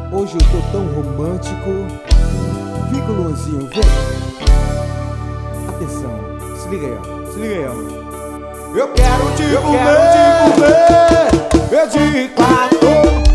Hoje eu tô tão romântico. Vem com o Luanzinho, vem. Atenção, se liga aí, ó. Se liga aí, ó. Eu quero te comer de quatro.